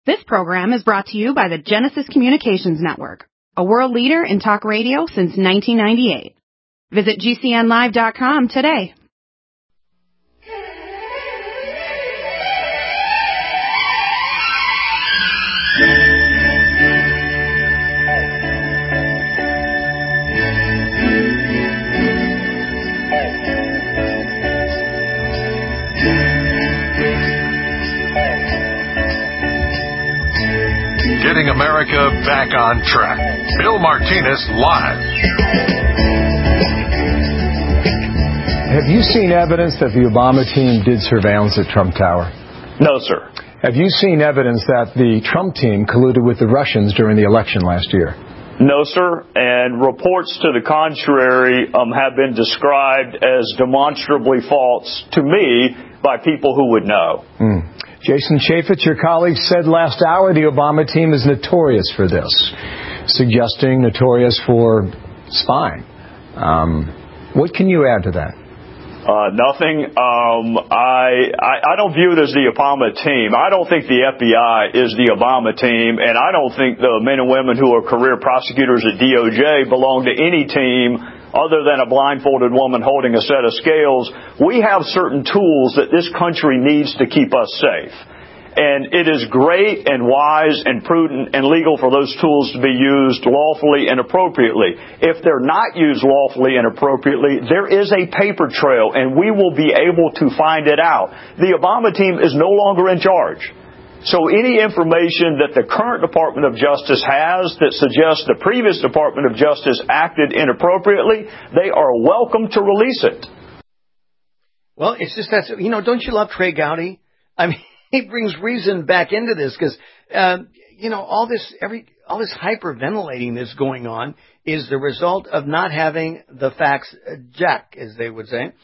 This program is brought to you by the Genesis Communications Network, a world leader in talk radio since 1998. Visit GCNlive.com today. Getting America back on track. Bill Martinez live. Have you seen evidence that the Obama team did surveillance at Trump Tower? No, sir. Have you seen evidence that the Trump team colluded with the Russians during the election last year? No, sir. And reports to the contrary have been described as demonstrably false to me by people who would know. Jason Chaffetz, your colleague, said last hour the Obama team is notorious for this, suggesting notorious for spying. What can you add to that? Nothing. I don't view it as the Obama team. I don't think the FBI is the Obama team, and I don't think the men and women who are career prosecutors at DOJ belong to any team other than a blindfolded woman holding a set of scales. We have certain tools that this country needs to keep us safe. And it is great and wise and prudent and legal for those tools to be used lawfully and appropriately. If they're not used lawfully and appropriately, there is a paper trail, and we will be able to find it out. The Obama team is no longer in charge. So any information that the current Department of Justice has that suggests the previous Department of Justice acted inappropriately, they are welcome to release it. Well, it's just that, don't you love Trey Gowdy? I mean, he brings reason back into this because, all this hyperventilating that's going on is the result of not having the facts jack, as they would say.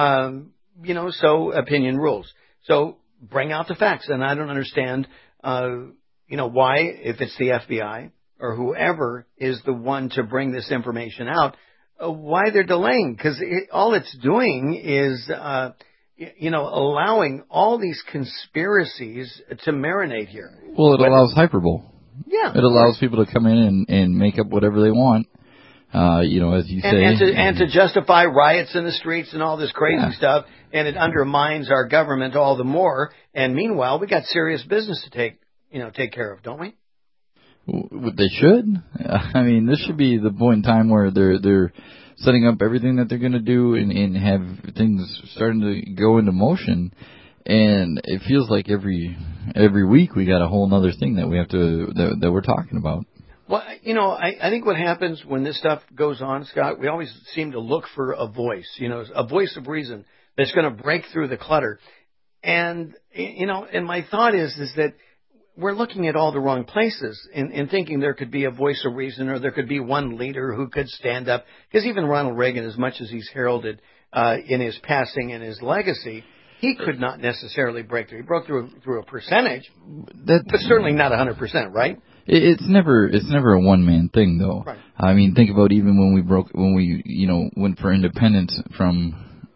So opinion rules. So bring out the facts. And I don't understand, why, if it's the FBI or whoever is the one to bring this information out, why they're delaying. Because all it's doing is, allowing all these conspiracies to marinate here. Well, it allows hyperbole. Yeah. It allows people to come in and make up whatever they want. As you say. And to justify riots in the streets and all this crazy stuff, and it undermines our government all the more. And meanwhile, we got serious business to take care of, don't we? They should. I mean, this should be the point in time where they're setting up everything that they're going to do and have things starting to go into motion. And it feels like every week we got a whole other thing that we have to that we're talking about. Well, I think what happens when this stuff goes on, Scott, we always seem to look for a voice, a voice of reason that's going to break through the clutter. And, and my thought is that we're looking at all the wrong places and thinking there could be a voice of reason or there could be one leader who could stand up. Because even Ronald Reagan, as much as he's heralded in his passing and his legacy, he could not necessarily break through. He broke through a percentage, but certainly not 100%, right? It's never a one-man thing, though. Right. I mean, think about even when we went for independence from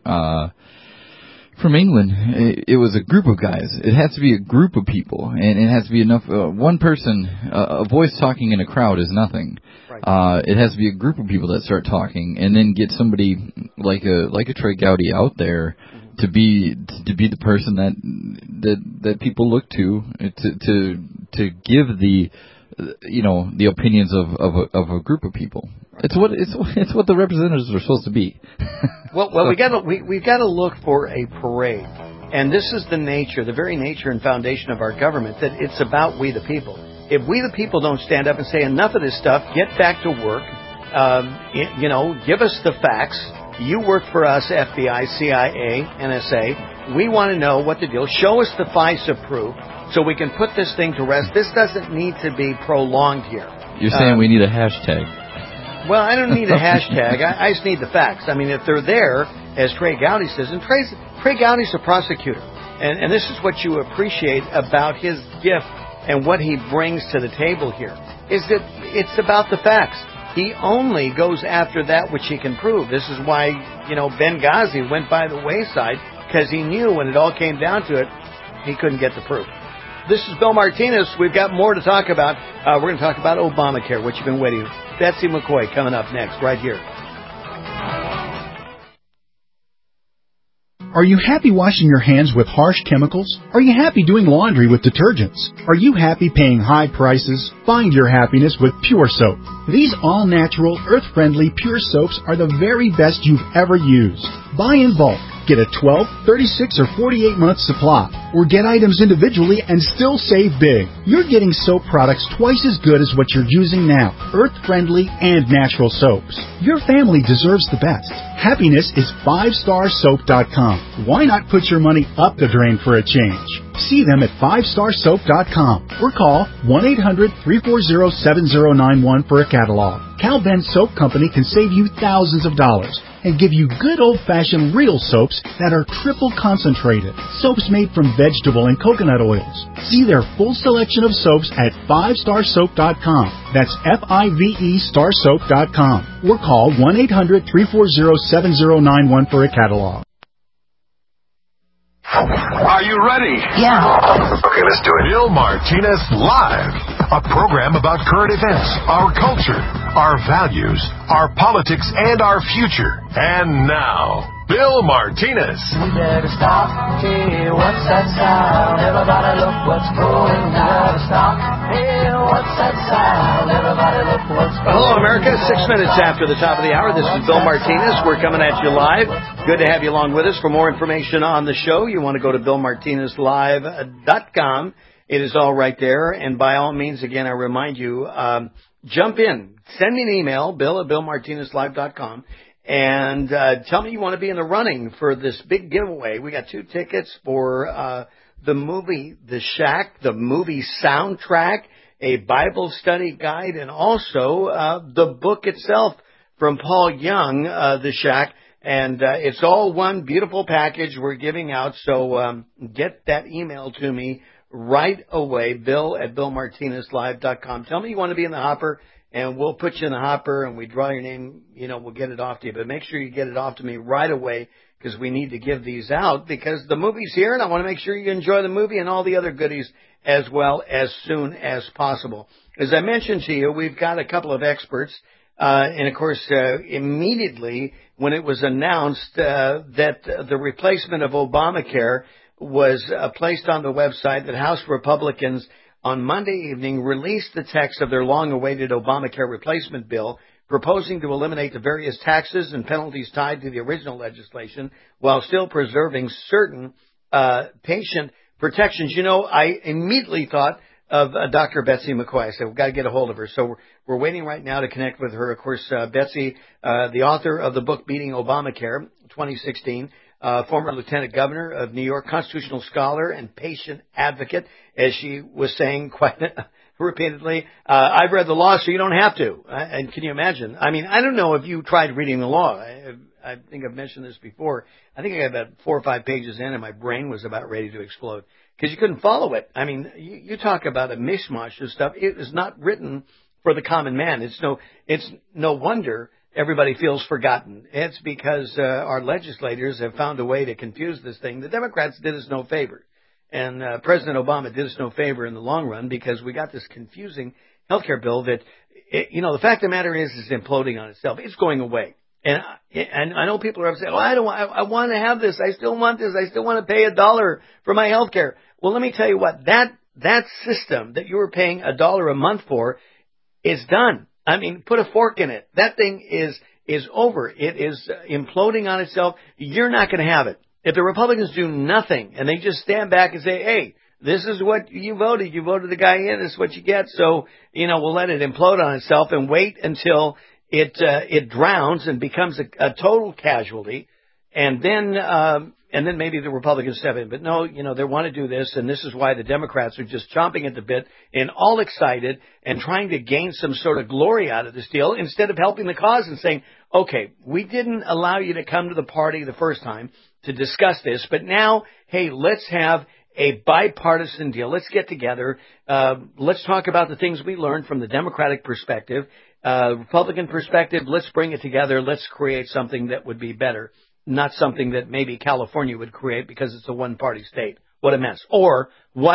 England. It was a group of guys. It has to be a group of people, and it has to be enough. One person, a voice talking in a crowd is nothing. Right. It has to be a group of people that start talking, and then get somebody like a Trey Gowdy out there to be the person that people look to give the opinions of a group of people. It's what the representatives are supposed to be. Well, we got to look for a parade, and this is the very nature and foundation of our government, that it's about we the people. If we the people don't stand up and say enough of this stuff, get back to work, give us the facts. You work for us, FBI, CIA, NSA. We want to know what the deal. Show us the FISA proof so we can put this thing to rest. This doesn't need to be prolonged here. You're saying we need a hashtag. Well, I don't need a hashtag. I just need the facts. I mean, if they're there, as Trey Gowdy says, and Trey Gowdy's a prosecutor, and this is what you appreciate about his gift and what he brings to the table here, is that it's about the facts. He only goes after that which he can prove. This is why, Benghazi went by the wayside, because he knew when it all came down to it, he couldn't get the proof. This is Bill Martinez. We've got more to talk about. We're going to talk about Obamacare, what you've been waiting. Betsy McCoy coming up next, right here. Are you happy washing your hands with harsh chemicals? Are you happy doing laundry with detergents? Are you happy paying high prices? Find your happiness with Pure Soap. These all-natural, earth-friendly Pure Soaps are the very best you've ever used. Buy in bulk. Get a 12, 36, or 48-month supply. Or get items individually and still save big. You're getting soap products twice as good as what you're using now. Earth-friendly and natural soaps. Your family deserves the best. Happiness is 5starsoap.com. Why not put your money up the drain for a change? See them at 5starsoap.com or call 1-800-340-7091 for a catalog. Cal Ben Soap Company can save you thousands of dollars and give you good old-fashioned real soaps that are triple concentrated. Soaps made from vegetable and coconut oils. See their full selection of soaps at 5starsoap.com. That's F-I-V-E starsoap.com or call 1-800-340-7091 for a catalog. Are you ready? Yeah. Okay, let's do it. Bill Martinez Live, a program about current events, our culture, our values, our politics, and our future. And now, Bill Martinez. We better stop. Hey, what's that sound? Everybody look what's going down. Stop. Hey, what's that sound? Everybody look what's going Hello, down. America. 6 minutes after the top of the hour. This is Bill Martinez. We're coming at you live. Good to have you along with us. For more information on the show, you want to go to BillMartinezLive.com. It is all right there. And by all means, again, I remind you, jump in. Send me an email, bill@BillMartinezLive.com. And tell me you want to be in the running for this big giveaway. We got 2 tickets for the movie The Shack, the movie soundtrack, a Bible study guide, and also the book itself from Paul Young, The Shack. And it's all one beautiful package we're giving out. So get that email to me right away, bill@BillMartinezLive.com. Tell me you want to be in the hopper. And we'll put you in the hopper, and we draw your name, we'll get it off to you. But make sure you get it off to me right away, because we need to give these out, because the movie's here, and I want to make sure you enjoy the movie and all the other goodies as well as soon as possible. As I mentioned to you, we've got a couple of experts, and of course, immediately when it was announced that the replacement of Obamacare was placed on the website, that House Republicans on Monday evening released the text of their long-awaited Obamacare replacement bill, proposing to eliminate the various taxes and penalties tied to the original legislation while still preserving certain patient protections. I immediately thought of Dr. Betsy McCoy. I said, we've got to get a hold of her. So we're waiting right now to connect with her. Of course, Betsy, the author of the book Beating Obamacare, 2016, former lieutenant governor of New York, constitutional scholar and patient advocate, as she was saying quite repeatedly. I've read the law, so you don't have to. And can you imagine? I mean, I don't know if you tried reading the law. I think I've mentioned this before. I think I got about 4 or 5 pages in, and my brain was about ready to explode because you couldn't follow it. I mean, you talk about a mishmash of stuff. It is not written for the common man. It's no wonder everybody feels forgotten. It's because our legislators have found a way to confuse this thing. The Democrats did us no favor. And President Obama did us no favor in the long run, because we got this confusing health care bill that, the fact of the matter is imploding on itself. It's going away. And I know people are upset. Well, I want to have this. I still want this. I still want to pay $1 for my health care. Well, let me tell you what, that system that you were paying $1 a month for is done. I mean, put a fork in it. That thing is over. It is imploding on itself. You're not going to have it. If the Republicans do nothing and they just stand back and say, hey, this is what you voted. You voted the guy in. This is what you get. So, we'll let it implode on itself and wait until it drowns and becomes a total casualty. And then maybe the Republicans step in. But no, they want to do this, and this is why the Democrats are just chomping at the bit and all excited and trying to gain some sort of glory out of this deal instead of helping the cause and saying, okay, we didn't allow you to come to the party the first time to discuss this, but now, hey, let's have a bipartisan deal. Let's get together. Let's talk about the things we learned from the Democratic perspective, Republican perspective. Let's bring it together. Let's create something that would be better. Not something that maybe California would create because it's a one-party state. What a mess. Or what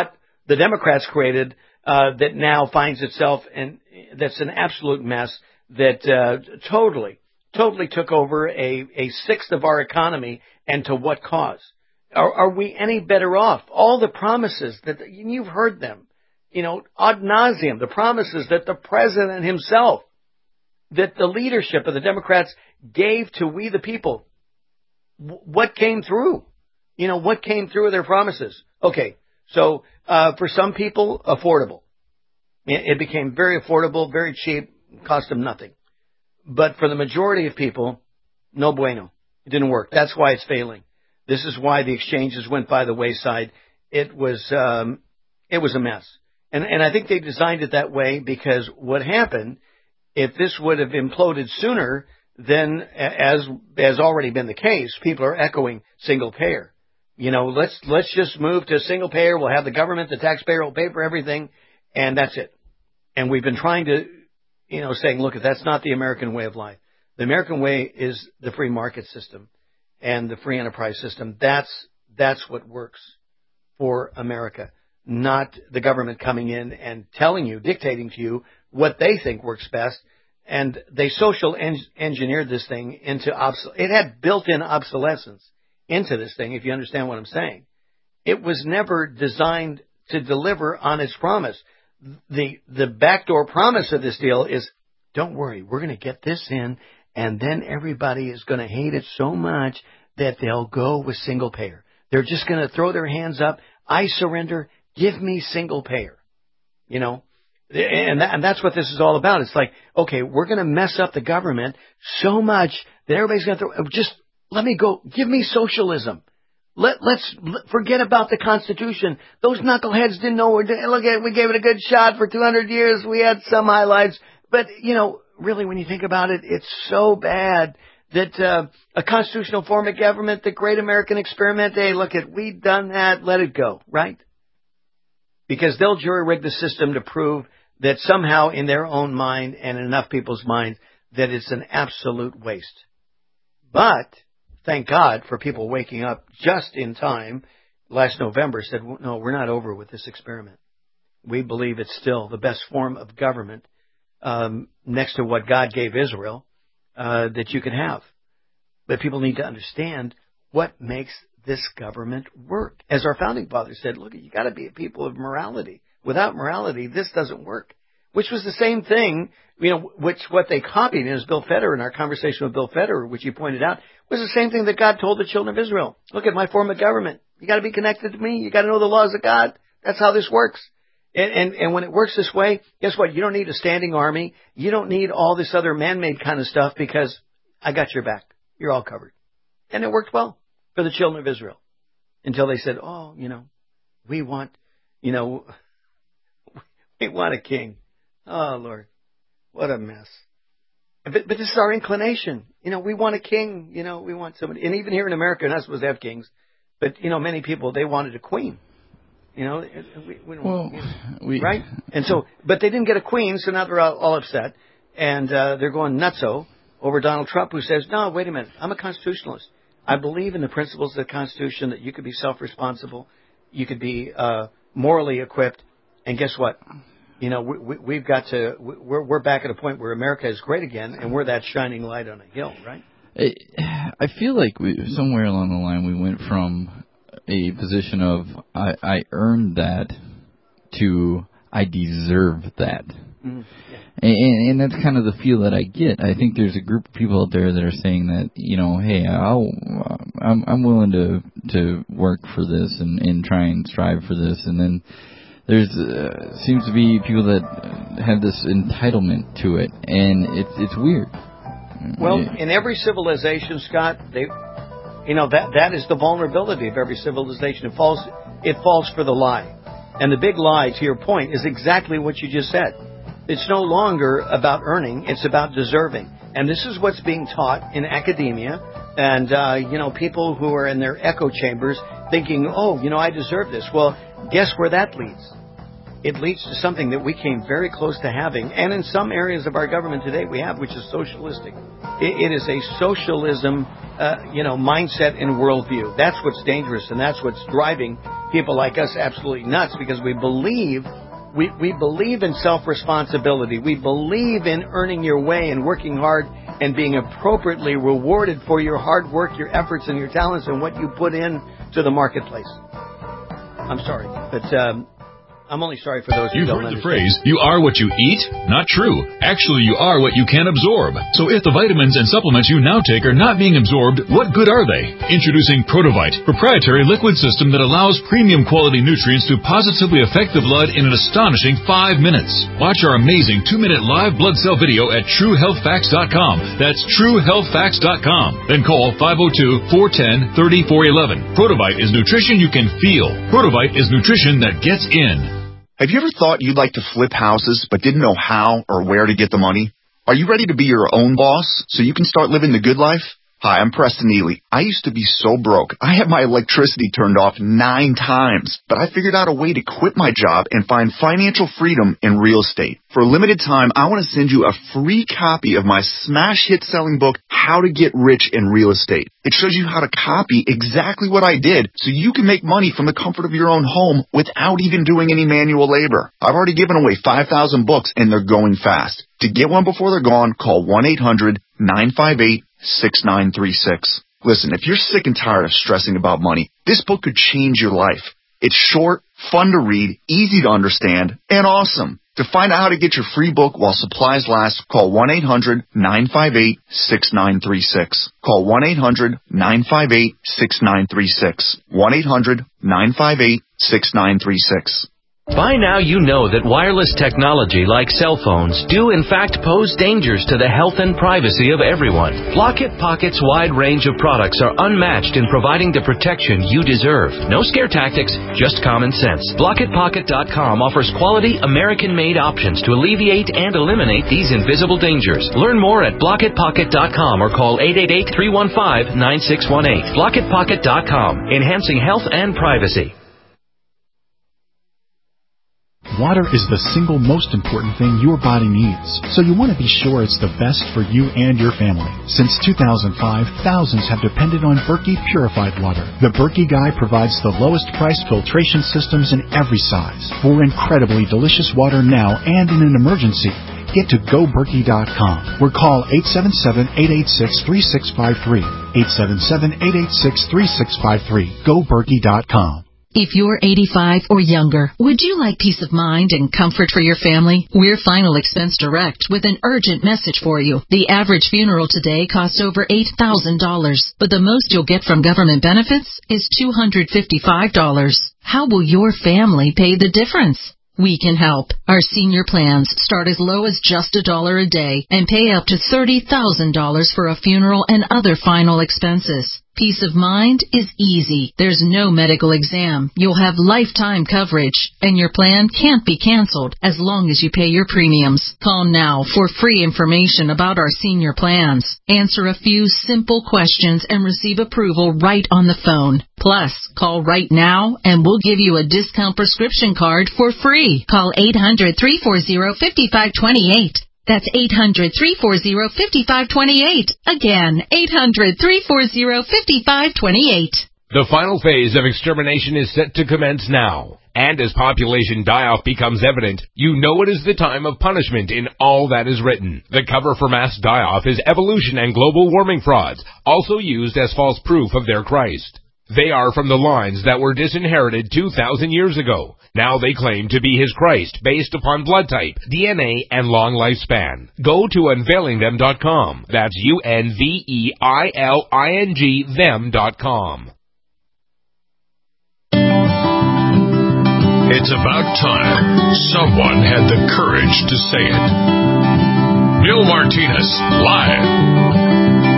the Democrats created that now finds itself in that's an absolute mess that totally took over a sixth of our economy, and to what cause? Are we any better off? All the promises that you've heard them, ad nauseum, the promises that the president himself, that the leadership of the Democrats gave to we the people. What came through? What came through of their promises? Okay, so for some people, affordable. It became very affordable, very cheap, cost them nothing. But for the majority of people, no bueno. It didn't work. That's why it's failing. This is why the exchanges went by the wayside. It was a mess. And I think they designed it that way because what happened, if this would have imploded sooner, then, as has already been the case, people are echoing single payer. Let's just move to single payer. We'll have the government, the taxpayer will pay for everything, and that's it. And we've been trying to, saying, look, that's not the American way of life. The American way is the free market system and the free enterprise system. That's what works for America, not the government coming in and telling you, dictating to you what they think works best. And they social engineered this thing into it had built-in obsolescence into this thing, if you understand what I'm saying. It was never designed to deliver on its promise. The backdoor promise of this deal is, don't worry, we're going to get this in, and then everybody is going to hate it so much that they'll go with single payer. They're just going to throw their hands up. I surrender. Give me single payer. And that's what this is all about. It's like, okay, we're going to mess up the government so much that everybody's going to just let me go. Give me socialism. Let's forget about the Constitution. Those knuckleheads didn't know. We gave it a good shot for 200 years. We had some highlights. But, really, when you think about it, it's so bad that a constitutional form of government, the great American experiment, hey, look, we've done that. Let it go, right? Because they'll jury-rig the system to prove that somehow in their own mind and in enough people's minds that it's an absolute waste. But thank God for people waking up just in time. Last November said, no, we're not over with this experiment. We believe it's still the best form of government next to what God gave Israel that you can have. But people need to understand what makes this government work. As our founding fathers said, look, you got to be a people of morality. Without morality, this doesn't work. Which was the same thing, what they copied, and as Bill Federer, in our conversation with Bill Federer, which you pointed out, was the same thing that God told the children of Israel. Look at my form of government. You got to be connected to me. You got to know the laws of God. That's how this works. And when it works this way, guess what? You don't need a standing army. You don't need all this other man-made kind of stuff because I got your back. You're all covered. And it worked well for the children of Israel until they said, oh, we want a king. Oh, Lord, what a mess. But this is our inclination. We want a king. We want somebody. And even here in America, we're not supposed to have kings. But, many people, they wanted a queen. We don't, right? And so, but they didn't get a queen, so now they're all upset. And they're going nutso over Donald Trump, who says, no, wait a minute, I'm a constitutionalist. I believe in the principles of the Constitution, that you could be self-responsible, you could be morally equipped, and guess what? We've got to, we're back at a point where America is great again, and we're that shining light on a hill, right? I feel like somewhere along the line we went from a position of I earned that to I deserve that. Mm-hmm. Yeah. And that's kind of the feel that I get. I think there's a group of people out there that are saying that, hey, I'm willing to work for this and try and strive for this. And then there's seems to be people that have this entitlement to it, and it's weird. Well, in every civilization, Scott, that is the vulnerability of every civilization. It falls for the lie. And the big lie, to your point, is exactly what you just said. It's no longer about earning, it's about deserving. And this is what's being taught in academia and, people who are in their echo chambers thinking, I deserve this. Well, guess where that leads? It leads to something that we came very close to having, and in some areas of our government today we have, which is socialistic. It is a socialism, mindset and worldview. That's what's dangerous, and that's what's driving people like us absolutely nuts because we believe in self-responsibility. We believe in earning your way and working hard and being appropriately rewarded for your hard work, your efforts, and your talents and what you put in to the marketplace. I'm sorry, but I'm only sorry for those who You've don't heard the understand. phrase, you are what you eat? Not true. Actually, you are what you can absorb. So if the vitamins and supplements you now take are not being absorbed, what good are they? Introducing Protovite, proprietary liquid system that allows premium quality nutrients to positively affect the blood in an astonishing 5 minutes. Watch our amazing 2-minute live blood cell video at TrueHealthFacts.com. That's TrueHealthFacts.com. Then call 502-410-3411. Protovite is nutrition you can feel. Protovite is nutrition that gets in. Have you ever thought you'd like to flip houses but didn't know how or where to get the money? Are you ready to be your own boss so you can start living the good life? Hi, I'm Preston Neely. I used to be so broke. I had my electricity turned off 9 times, but I figured out a way to quit my job and find financial freedom in real estate. For a limited time, I want to send you a free copy of my smash hit selling book, How to Get Rich in Real Estate. It shows you how to copy exactly what I did so you can make money from the comfort of your own home without even doing any manual labor. I've already given away 5,000 books and they're going fast. To get one before they're gone, call 1-800-958-6936. Listen, if you're sick and tired of stressing about money, this book could change your life. It's short, fun to read, easy to understand, and awesome. To find out how to get your free book while supplies last, call 1-800-958-6936. Call 1-800-958-6936. 1-800-958-6936. By now you know that wireless technology like cell phones do in fact pose dangers to the health and privacy of everyone. Blockit Pocket's wide range of products are unmatched in providing the protection you deserve. No scare tactics, just common sense. BlockitPocket.com offers quality American-made options to alleviate and eliminate these invisible dangers. Learn more at BlockitPocket.com or call 888-315-9618. BlockitPocket.com, enhancing health and privacy. Water is the single most important thing your body needs, so you want to be sure it's the best for you and your family. Since 2005, thousands have depended on Berkey purified water. The Berkey Guy provides the lowest priced filtration systems in every size. For incredibly delicious water now and in an emergency, get to GoBerkey.com or call 877-886-3653. 877-886-3653. GoBerkey.com. If you're 85 or younger, would you like peace of mind and comfort for your family? We're Final Expense Direct with an urgent message for you. The average funeral today costs over $8,000, but the most you'll get from government benefits is $255. How will your family pay the difference? We can help. Our senior plans start as low as just $1 a day and pay up to $30,000 for a funeral and other final expenses. Peace of mind is easy. There's no medical exam. You'll have lifetime coverage, and your plan can't be canceled as long as you pay your premiums. Call now for free information about our senior plans. Answer a few simple questions and receive approval right on the phone. Plus, call right now and we'll give you a discount prescription card for free. Call 800-340-5528. That's 800-340-5528. Again, 800-340-5528. The final phase of extermination is set to commence now. And as population die-off becomes evident, you know it is the time of punishment in all that is written. The cover for mass die-off is evolution and global warming frauds, also used as false proof of their Christ. They are from the lines that were disinherited 2,000 years ago. Now they claim to be his Christ based upon blood type, DNA, and long lifespan. Go to unveilingthem.com. That's UNVEILING them.com. It's about time someone had the courage to say it. Bill Martinez, live.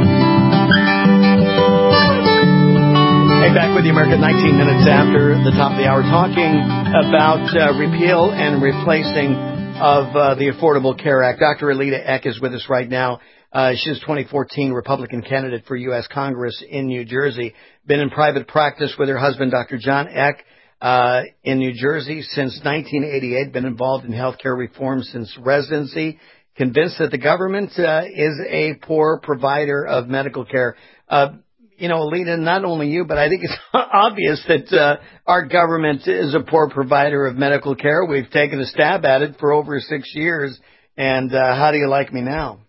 Hey, back with you, America, 19 minutes after the top of the hour, talking about repeal and replacing of the Affordable Care Act. Dr. Alita Eck is with us right now. She's a 2014 Republican candidate for U.S. Congress in New Jersey. Been in private practice with her husband, Dr. John Eck, in New Jersey since 1988. Been involved in health care reform since residency. Convinced that the government is a poor provider of medical care. Alita, not only you, but I think it's obvious that our government is a poor provider of medical care. We've taken a stab at it for over 6 years. And how do you like me now?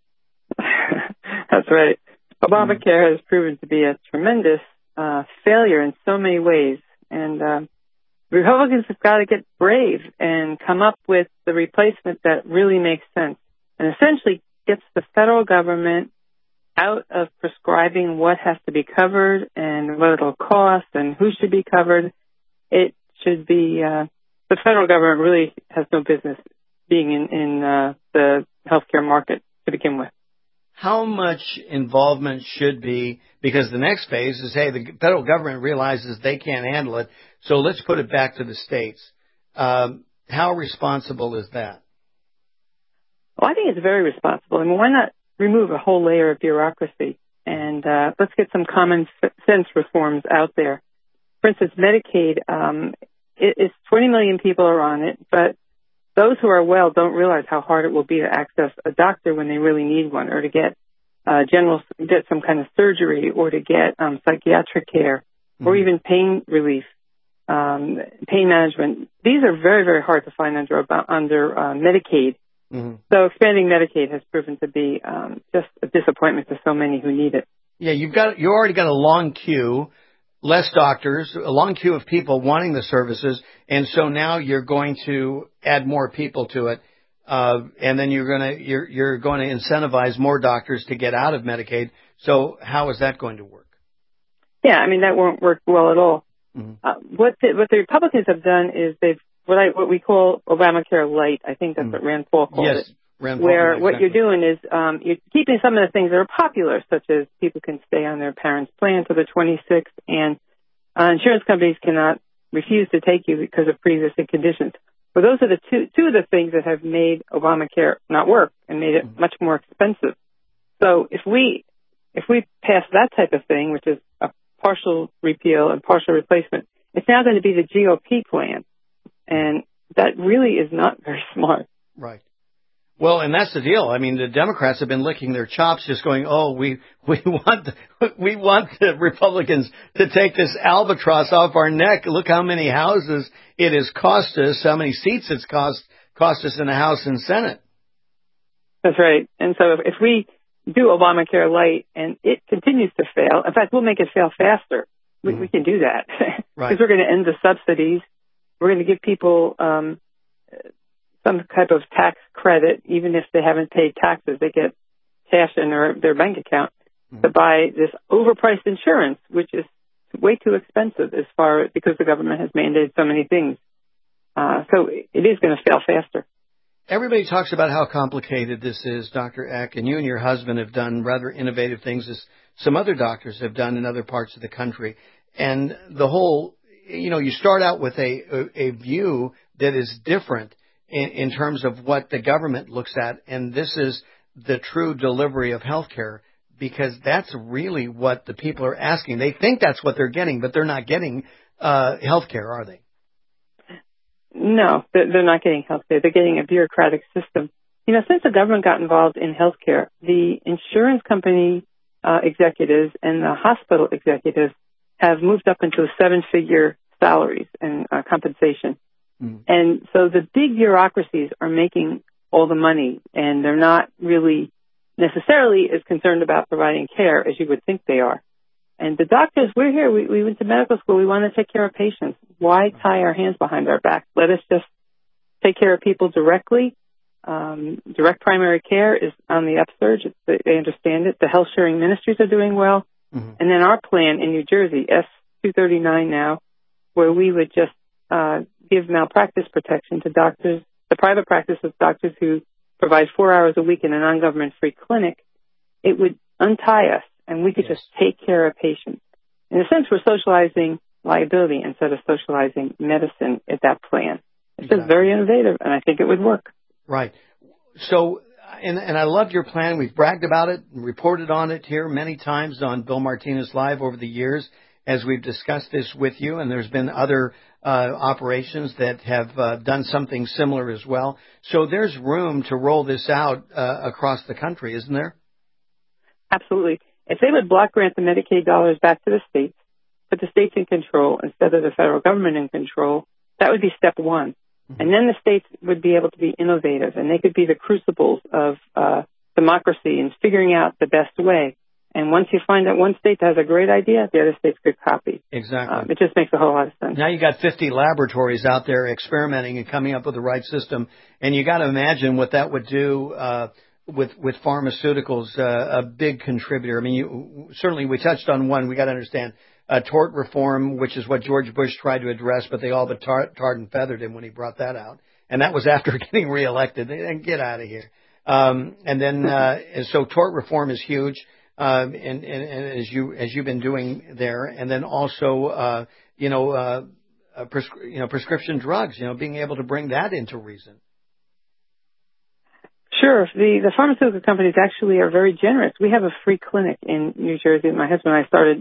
That's right. Obamacare has proven to be a tremendous failure in so many ways. And Republicans have got to get brave and come up with the replacement that really makes sense and essentially gets the federal government out of prescribing what has to be covered and what it'll cost and who should be covered. It should be the federal government really has no business being in the healthcare market to begin with. How much involvement should be, because the next phase is, hey, the federal government realizes they can't handle it, so let's put it back to the states. How responsible is that? Well, I think it's very responsible. I mean, why not remove a whole layer of bureaucracy and let's get some common sense reforms out there. For instance, Medicaid, it's 20 million people are on it, but those who are well don't realize how hard it will be to access a doctor when they really need one, or to get get some kind of surgery, or to get psychiatric care, or even pain relief, pain management. These are very, very hard to find under Medicaid. Mm-hmm. So expanding Medicaid has proven to be just a disappointment to so many who need it. Yeah, you already got a long queue, less doctors, a long queue of people wanting the services, and so now you're going to add more people to it, and then you're going to incentivize more doctors to get out of Medicaid. So how is that going to work? Yeah, I mean that won't work well at all. Mm-hmm. What the Republicans have done is they've what we call Obamacare Light. I think that's what Rand Paul called it. Rand Paul, where exactly. What you're doing is you're keeping some of the things that are popular, such as people can stay on their parents' plan to the 26th, and insurance companies cannot refuse to take you because of pre-existing conditions. Well, those are the two of the things that have made Obamacare not work and made it much more expensive. So if we pass that type of thing, which is a partial repeal and partial replacement, it's now going to be the GOP plan. And that really is not very smart. Right. Well, and that's the deal. I mean, the Democrats have been licking their chops, just going, "Oh, we want the Republicans to take this albatross off our neck. Look how many houses it has cost us, how many seats it's cost us in the House and Senate." That's right. And so if we do Obamacare Light and it continues to fail, in fact, we'll make it fail faster. We can do that because we're going to end the subsidies. We're going to give people some type of tax credit, even if they haven't paid taxes. They get cash in their bank account to buy this overpriced insurance, which is way too expensive because the government has mandated so many things. So it is going to fail faster. Everybody talks about how complicated this is, Dr. Eck, and you and your husband have done rather innovative things as some other doctors have done in other parts of the country. And the whole, you start out with a view that is different in terms of what the government looks at, and this is the true delivery of health care, because that's really what the people are asking. They think that's what they're getting, but they're not getting health care, are they? No, they're not getting health care. They're getting a bureaucratic system. Since the government got involved in health care, the insurance company executives and the hospital executives have moved up into 7-figure salaries and compensation. And so the big bureaucracies are making all the money, and they're not really necessarily as concerned about providing care as you would think they are. And the doctors, we're here. We went to medical school. We want to take care of patients. Why tie our hands behind our back? Let us just take care of people directly. Direct primary care is on the upsurge. They understand it. The health sharing ministries are doing well. And then our plan in New Jersey, S239 now, where we would just give malpractice protection to doctors, the private practice of doctors who provide 4 hours a week in a non-government free clinic. It would untie us, and we could just take care of patients. In a sense, we're socializing liability instead of socializing medicine at that plan. It's just very innovative, and I think it would work. Right. So, and I love your plan. We've bragged about it and reported on it here many times on Bill Martinez Live over the years as we've discussed this with you, and there's been other operations that have done something similar as well. So there's room to roll this out across the country, isn't there? Absolutely. If they would block grant the Medicaid dollars back to the states, put the states in control instead of the federal government in control, that would be step one. And then the states would be able to be innovative, and they could be the crucibles of democracy and figuring out the best way. And once you find that one state has a great idea, the other states could copy. Exactly. It just makes a whole lot of sense. Now you got 50 laboratories out there experimenting and coming up with the right system, and you got to imagine what that would do with pharmaceuticals, a big contributor. I mean, certainly we touched on one. We got to understand tort reform, which is what George Bush tried to address, but they all but tarred and feathered him when he brought that out, and that was after getting reelected. And get out of here. And then so tort reform is huge. And as you've been doing there, and then also prescription drugs, being able to bring that into reason. Sure. The pharmaceutical companies actually are very generous. We have a free clinic in New Jersey. My husband and I started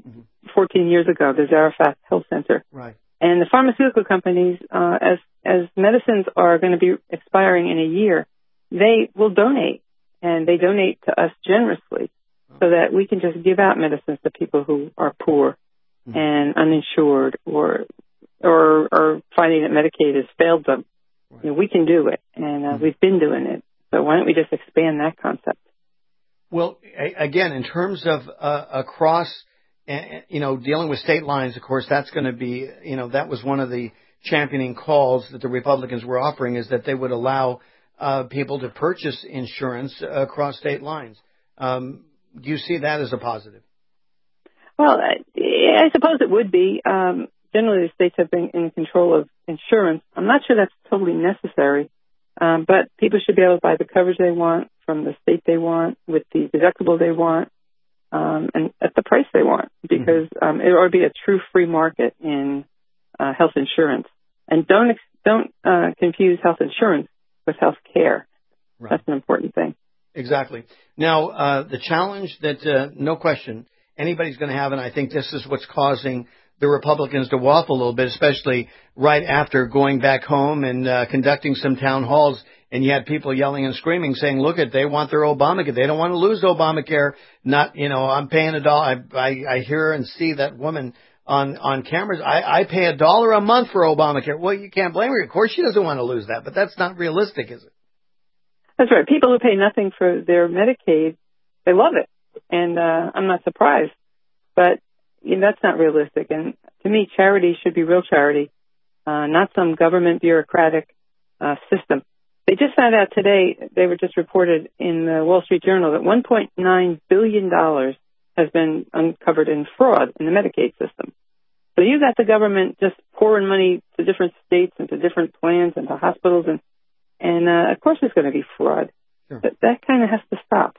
14 years ago, the Zarafat Health Center. Right. And the pharmaceutical companies, as medicines are going to be expiring in a year, they will donate, and they donate to us generously, so that we can just give out medicines to people who are poor and uninsured or finding that Medicaid has failed them. Right. We can do it, and we've been doing it. So why don't we just expand that concept? Well, again, in terms of across, dealing with state lines, of course, that's going to be, that was one of the championing calls that the Republicans were offering, is that they would allow people to purchase insurance across state lines. Do you see that as a positive? Well, I suppose it would be. Generally, the states have been in control of insurance. I'm not sure that's totally necessary, but people should be able to buy the coverage they want from the state they want with the deductible they want and at the price they want, because it ought to be a true free market in health insurance. And don't confuse health insurance with health care. Right. That's an important thing. Exactly. Now, the challenge that, no question, anybody's going to have, and I think this is what's causing the Republicans to waffle a little bit, especially right after going back home and conducting some town halls, and you had people yelling and screaming, saying, look, they want their Obamacare. They don't want to lose Obamacare. Not, I'm paying $1. I hear and see that woman on cameras. I pay $1 a month for Obamacare. Well, you can't blame her. Of course she doesn't want to lose that, but that's not realistic, is it? That's right. People who pay nothing for their Medicaid, they love it. And I'm not surprised. But that's not realistic. And to me, charity should be real charity, not some government bureaucratic system. They just found out today, they were just reported in the Wall Street Journal, that $1.9 billion has been uncovered in fraud in the Medicaid system. So you got the government just pouring money to different states and to different plans and to hospitals, and of course there's going to be fraud. Sure. But that kind of has to stop.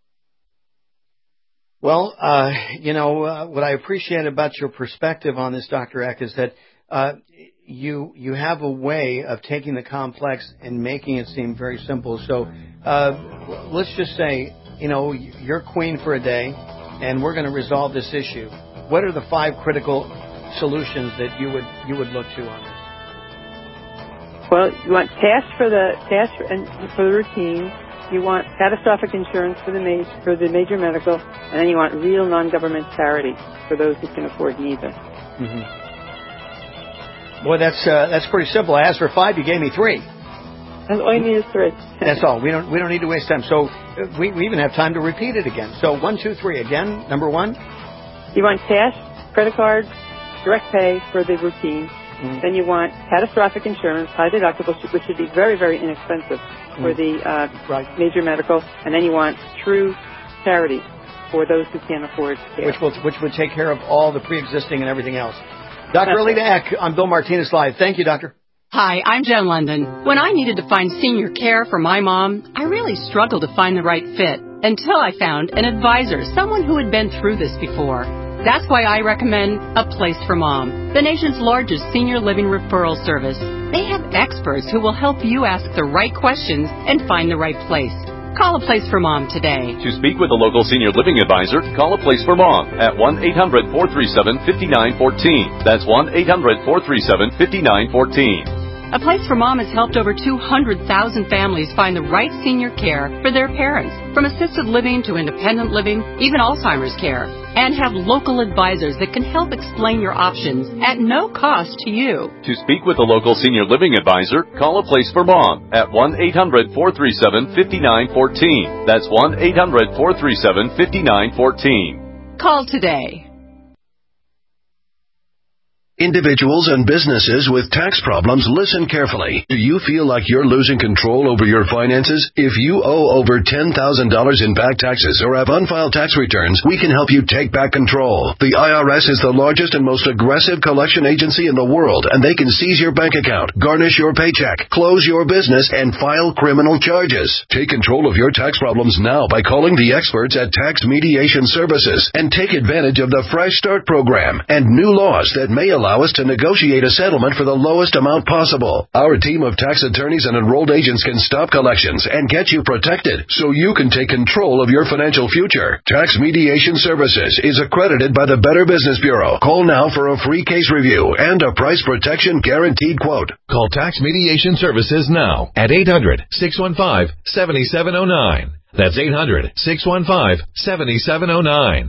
Well, what I appreciate about your perspective on this, Dr. Eck, is that you have a way of taking the complex and making it seem very simple. So let's just say, you're queen for a day, and we're going to resolve this issue. What are the 5 critical solutions that you would look to on this? Well, you want cash for the routine. You want catastrophic insurance for the major medical, and then you want real non-government charity for those who can afford neither. Mm-hmm. Boy, that's pretty simple. I asked for 5, you gave me 3. And all you need is 3. That's all. We don't need to waste time. So we even have time to repeat it again. So 1, 2, 3 again. Number 1. You want cash, credit cards, direct pay for the routine. Mm-hmm. Then you want catastrophic insurance, high deductible, which should be very, very inexpensive for the major medical. And then you want true charity for those who can't afford care. Which would take care of all the pre-existing and everything else. Dr. Alita Eck on Bill Martinez Live. Thank you, Doctor. Hi, I'm Jen London. When I needed to find senior care for my mom, I really struggled to find the right fit until I found an advisor, someone who had been through this before. That's why I recommend A Place for Mom, the nation's largest senior living referral service. They have experts who will help you ask the right questions and find the right place. Call A Place for Mom today. To speak with a local senior living advisor, call A Place for Mom at 1-800-437-5914. That's 1-800-437-5914. A Place for Mom has helped over 200,000 families find the right senior care for their parents, from assisted living to independent living, even Alzheimer's care, and have local advisors that can help explain your options at no cost to you. To speak with a local senior living advisor, call A Place for Mom at 1-800-437-5914. That's 1-800-437-5914. Call today. Individuals and businesses with tax problems, listen carefully. Do you feel like you're losing control over your finances? If you owe over $10,000 in back taxes or have unfiled tax returns, we can help you take back control. The IRS is the largest and most aggressive collection agency in the world, and they can seize your bank account, garnish your paycheck, close your business, and file criminal charges. Take control of your tax problems now by calling the experts at Tax Mediation Services and take advantage of the Fresh Start program and new laws that may allow us to negotiate a settlement for the lowest amount possible. Our team of tax attorneys and enrolled agents can stop collections and get you protected so you can take control of your financial future. Tax Mediation Services is accredited by the Better Business Bureau. Call now for a free case review and a price protection guaranteed quote. Call Tax Mediation Services now at 800-615-7709. That's 800-615-7709.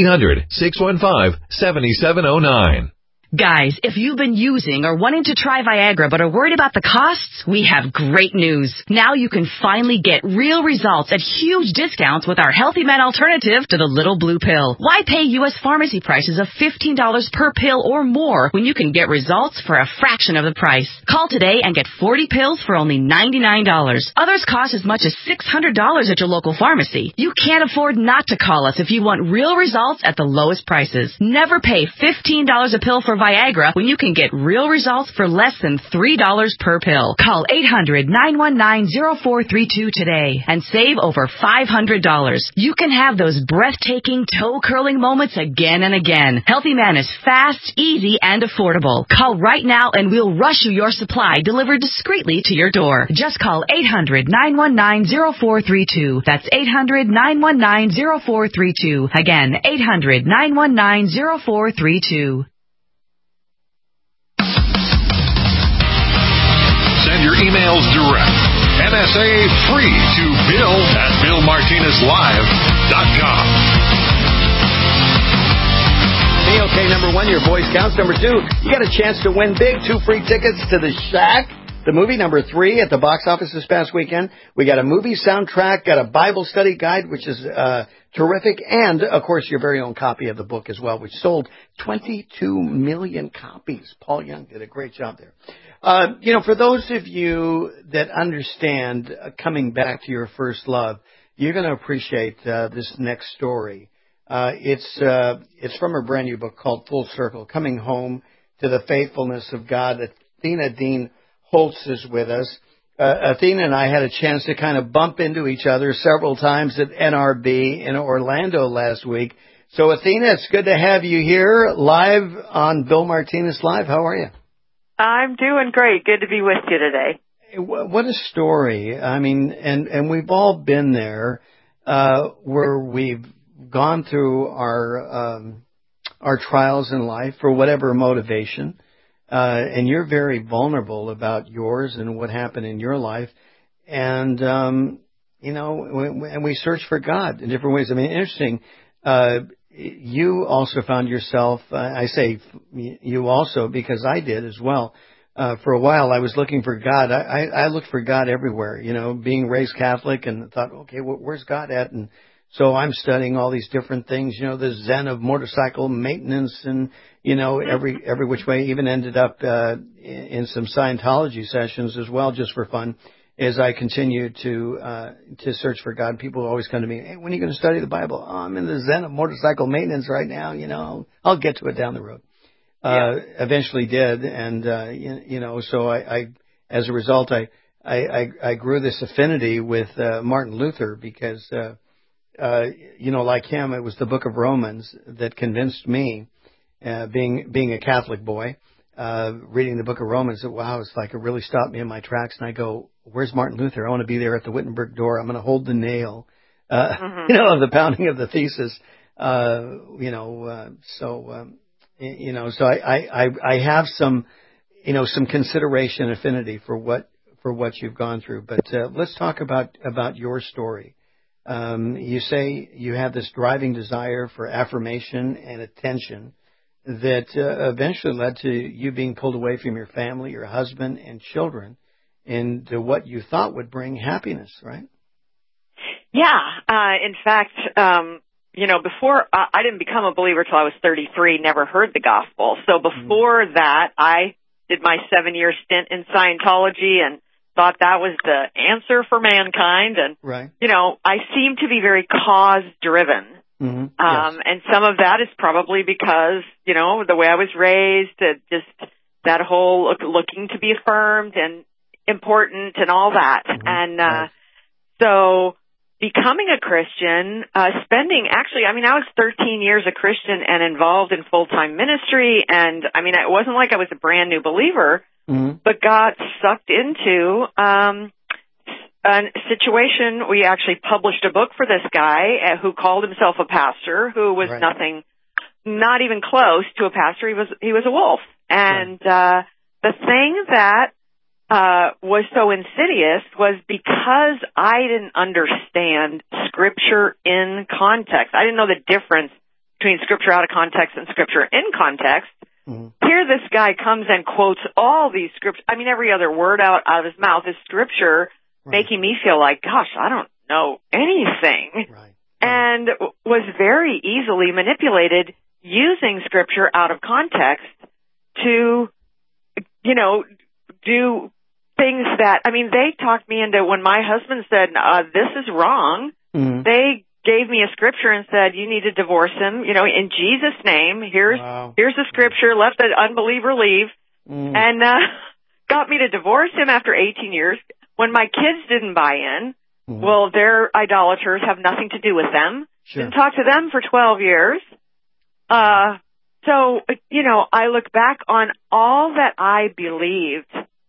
800-615-7709. Guys, if you've been using or wanting to try Viagra but are worried about the costs, we have great news. Now you can finally get real results at huge discounts with our Healthy Men alternative to the little blue pill. Why pay U.S. pharmacy prices of $15 per pill or more when you can get results for a fraction of the price? Call today and get 40 pills for only $99. Others cost as much as $600 at your local pharmacy. You can't afford not to call us if you want real results at the lowest prices. Never pay $15 a pill for Viagra when you can get real results for less than $3 per pill. Call 800-919-0432 today and save over $500. You can have those breathtaking, toe-curling moments again and again. Healthy Man is fast, easy, and affordable. Call right now and we'll rush you your supply delivered discreetly to your door. Just call 800-919-0432. That's 800-919-0432. Again, 800-919-0432. Send your emails direct. NSA free to bill@BillMartinezLive.com. Okay, number one, your voice counts. Number two, you got a chance to win big. 2 free tickets to The Shack, the movie. Number 3 at the box office this past weekend. We got a movie soundtrack, got a Bible study guide, which is terrific, and, of course, your very own copy of the book as well, which sold 22 million copies. Paul Young did a great job there. For those of you that understand coming back to your first love, you're going to appreciate this next story. It's from a brand new book called Full Circle, Coming Home to the Faithfulness of God. Athena Dean Holtz is with us. Athena and I had a chance to kind of bump into each other several times at NRB in Orlando last week. So, Athena, it's good to have you here live on Bill Martinez Live. How are you? I'm doing great. Good to be with you today. What a story. I mean, and we've all been there, where we've gone through our trials in life for whatever motivation. And you're very vulnerable about yours and what happened in your life. And, and we search for God in different ways. I mean, interesting. You also found yourself, I say you also because I did as well. For a while, I was looking for God. I looked for God everywhere, being raised Catholic, and thought, okay, where's God at? And so I'm studying all these different things, the Zen of motorcycle maintenance and, every which way. Even ended up in some Scientology sessions as well, just for fun. As I continue to search for God, people always come to me, hey, when are you going to study the Bible? Oh, I'm in the Zen of motorcycle maintenance right now. I'll get to it down the road. Eventually did. And, so I as a result, I grew this affinity with Martin Luther because, like him, it was the book of Romans that convinced me, being a Catholic boy, reading the book of Romans, wow, it's like it really stopped me in my tracks. And I go, where's Martin Luther? I want to be there at the Wittenberg door. I'm going to hold the nail, of the pounding of the thesis. So I have some some consideration, affinity for what you've gone through. But let's talk about your story. You say you have this driving desire for affirmation and attention that eventually led to you being pulled away from your family, your husband, and children into what you thought would bring happiness, right? Yeah. In fact, before I didn't become a believer till I was 33, never heard the gospel. So before that, I did my 7-year stint in Scientology and thought that was the answer for mankind. And, right. I seem to be very cause-driven. Mm-hmm. And some of that is probably because, the way I was raised, just that whole looking to be affirmed and important and all that. Mm-hmm. And so becoming a Christian, I was 13 years a Christian and involved in full-time ministry. And, it wasn't like I was a brand new believer, mm-hmm. but got sucked into a situation. We actually published a book for this guy who called himself a pastor, who was right. not even close to a pastor. He was a wolf. And the thing that was so insidious was because I didn't understand Scripture in context. I didn't know the difference between Scripture out of context and Scripture in context. Mm-hmm. Here this guy comes and quotes all these scriptures. Every other word out of his mouth is Scripture, making me feel like, gosh, I don't know anything. Right. And was very easily manipulated using Scripture out of context to, do things that, they talked me into when my husband said, this is wrong. Mm-hmm. They gave me a scripture and said, you need to divorce him, in Jesus' name. Here's the scripture, let the unbeliever leave. Mm-hmm. And got me to divorce him after 18 years. When my kids didn't buy in, mm-hmm. well, they're idolaters, have nothing to do with them. Sure. Didn't talk to them for 12 years. So, I look back on all that I believed,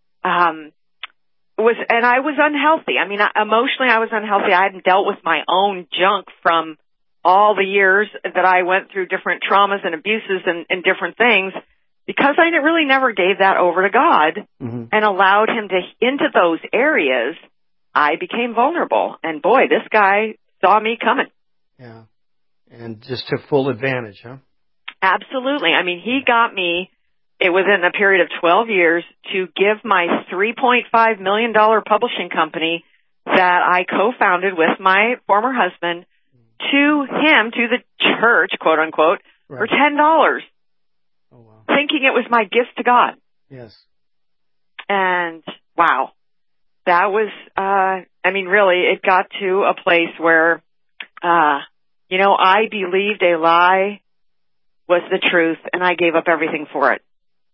and I was unhealthy. Emotionally I was unhealthy. I hadn't dealt with my own junk from all the years that I went through different traumas and abuses and different things, because I really never gave that over to God mm-hmm. and allowed him into those areas. I became vulnerable, and boy, this guy saw me coming. Yeah. And just took full advantage, huh? Absolutely. He got me, it was in a period of 12 years, to give my $3.5 million publishing company that I co-founded with my former husband to him, to the church, quote unquote, for $10. Oh, wow. Thinking it was my gift to God. Yes. And wow, that was, really, it got to a place where, I believed a lie was the truth, and I gave up everything for it.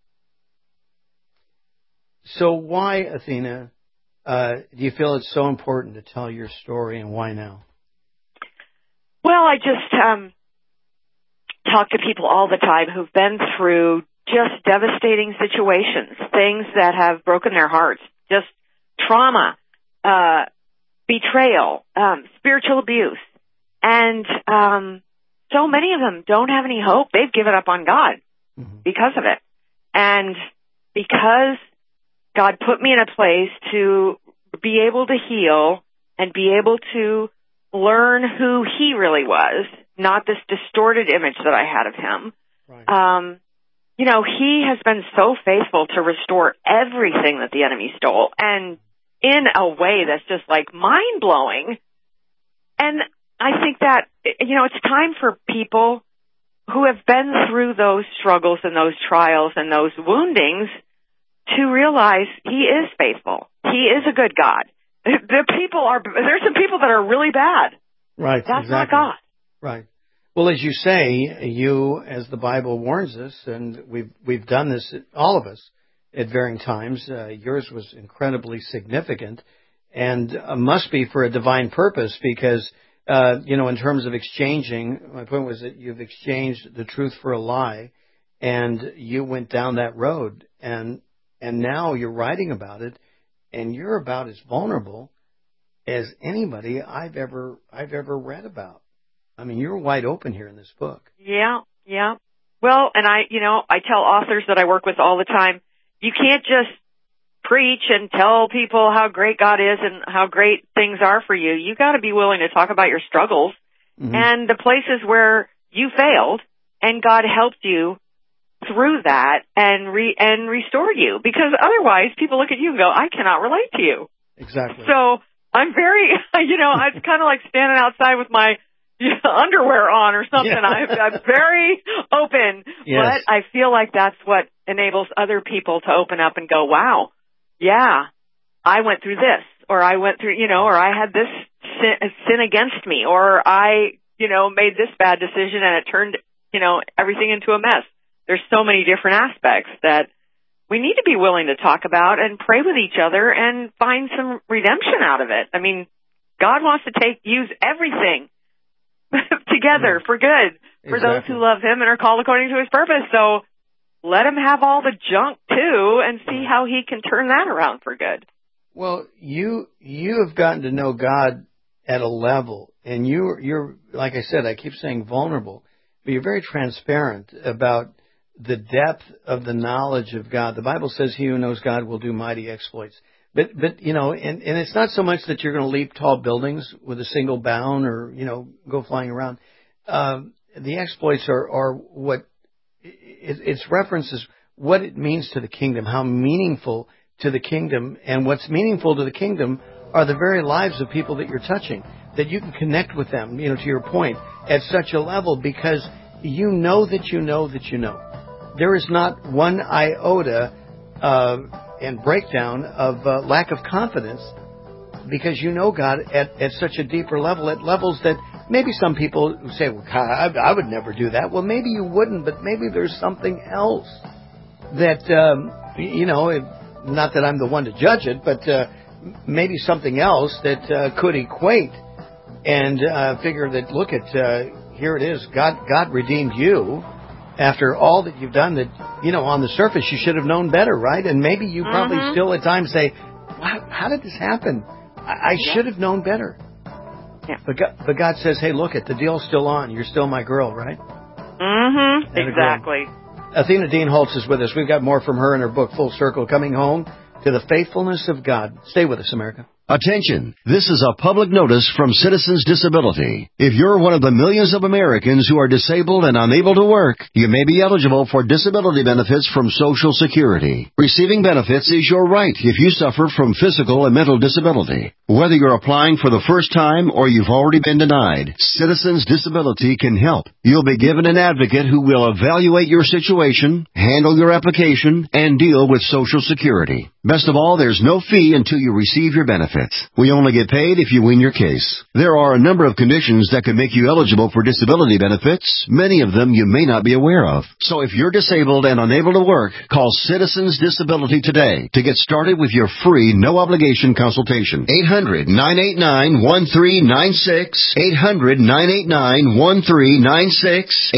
So why, Athena, do you feel it's so important to tell your story, and why now? Well, I just talk to people all the time who've been through just devastating situations, things that have broken their hearts, just trauma, betrayal, spiritual abuse. And so many of them don't have any hope. They've given up on God mm-hmm. because of it. And because God put me in a place to be able to heal and be able to learn who he really was, not this distorted image that I had of him. Right. He has been so faithful to restore everything that the enemy stole, and in a way that's just like mind-blowing. And I think that, it's time for people who have been through those struggles and those trials and those woundings to realize he is faithful. He is a good God. There's some people that are really bad. Right. That's exactly. not God. Right. Well, as you say, you, as the Bible warns us, and we've done this, all of us, at varying times. Yours was incredibly significant, and must be for a divine purpose, because in terms of exchanging, my point was that you've exchanged the truth for a lie, and you went down that road, and now you're writing about it, and you're about as vulnerable as anybody I've ever read about. You're wide open here in this book. Yeah. Well, and I tell authors that I work with all the time, you can't just preach and tell people how great God is and how great things are for you. You got to be willing to talk about your struggles and the places where you failed and God helped you through that and restore you, because otherwise people look at you and go, I cannot relate to you. Exactly. So I'm very, it's kind of like standing outside with my underwear on or something. Yeah. I'm very open, but I feel like that's what enables other people to open up and go, wow, yeah, I went through this, or I went through, or I had this sin against me, or I, made this bad decision and it turned, everything into a mess. There's so many different aspects that we need to be willing to talk about and pray with each other and find some redemption out of it. I mean, God wants to use everything together for good for those who love Him and are called according to His purpose. So let Him have all the junk too and see how He can turn that around for good. Well, you have gotten to know God at a level, and you're like I said, I keep saying vulnerable, but you're very transparent about the depth of the knowledge of God. The Bible says he who knows God will do mighty exploits. But and it's not so much that you're going to leap tall buildings with a single bound or, go flying around. The exploits are what its references what it means to the kingdom, how meaningful to the kingdom, and what's meaningful to the kingdom are the very lives of people that you're touching, that you can connect with them, to your point, at such a level, because you know that you know that you know. There is not one iota and breakdown of lack of confidence, because you know God at such a deeper level, at levels that maybe some people say, well, God, I would never do that. Well, maybe you wouldn't, but maybe there's something else that, not that I'm the one to judge it, but maybe something else that could equate and figure that, look at, here it is, God redeemed you after all that you've done, that, on the surface you should have known better, right? And maybe you probably still at times say, how did this happen? I should have known better. Yeah. But God says, hey, look, the deal's still on. You're still my girl, right? Mm-hmm. Exactly. Athena Dean Holtz is with us. We've got more from her in her book, Full Circle, Coming Home to the Faithfulness of God. Stay with us, America. Attention, this is a public notice from Citizens Disability. If you're one of the millions of Americans who are disabled and unable to work, you may be eligible for disability benefits from Social Security. Receiving benefits is your right if you suffer from physical and mental disability. Whether you're applying for the first time or you've already been denied, Citizens Disability can help. You'll be given an advocate who will evaluate your situation, handle your application, and deal with Social Security. Best of all, there's no fee until you receive your benefits. We only get paid if you win your case. There are a number of conditions that can make you eligible for disability benefits, many of them you may not be aware of. So if you're disabled and unable to work, call Citizens Disability today to get started with your free, no-obligation consultation. 800-989-1396. 800-989-1396.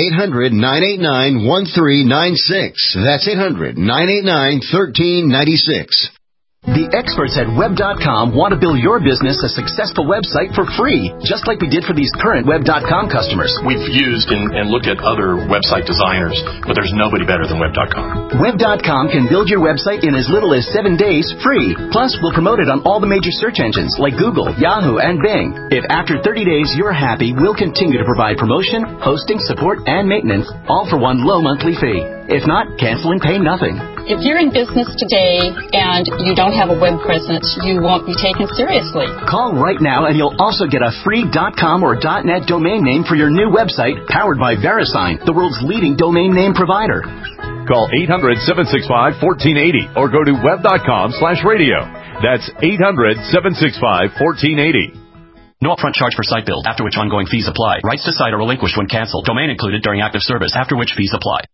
800-989-1396. That's 800-989-1396. The experts at Web.com want to build your business a successful website for free, just like we did for these current Web.com customers. We've used and looked at other website designers, but there's nobody better than Web.com. Web.com can build your website in as little as 7 days free. Plus, we'll promote it on all the major search engines like Google, Yahoo, and Bing. If after 30 days you're happy, we'll continue to provide promotion, hosting, support, and maintenance, all for one low monthly fee. If not, cancel and pay nothing. If you're in business today and you don't have a web presence, you won't be taken seriously. Call right now and you'll also get a free .com or .net domain name for your new website powered by VeriSign, the world's leading domain name provider. Call 800-765-1480 or go to web.com/radio. That's 800-765-1480. No upfront charge for site build, after which ongoing fees apply. Rights to site are relinquished when canceled. Domain included during active service, after which fees apply.